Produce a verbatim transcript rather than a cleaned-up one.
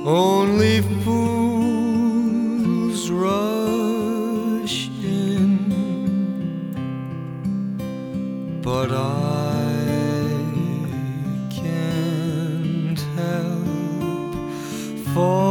Only fools rush in, but I can't help falling